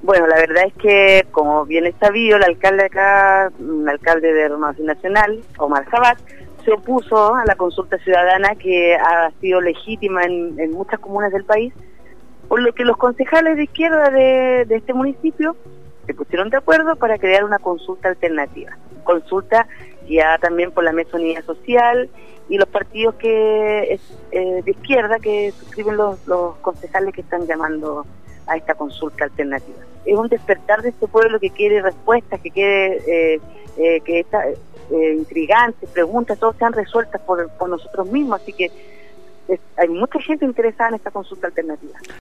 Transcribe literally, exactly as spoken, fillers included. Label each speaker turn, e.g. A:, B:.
A: Bueno, la verdad es que, como bien es sabido, el alcalde acá, el alcalde de Renovación Nacional, Omar Sabat, se opuso a la consulta ciudadana que ha sido legítima en, en muchas comunas del país, por lo que los concejales de izquierda de, de este municipio se pusieron de acuerdo para crear una consulta alternativa. Consulta guiada también por la Mesa Unidad Social y los partidos que es, eh, de izquierda que suscriben los, los concejales que están llamando a esta consulta alternativa. Es un despertar de este pueblo que quiere respuestas, que quiere eh, eh, que estas eh, intrigantes preguntas todas sean resueltas por, por nosotros mismos, así que es, hay mucha gente interesada en esta consulta alternativa.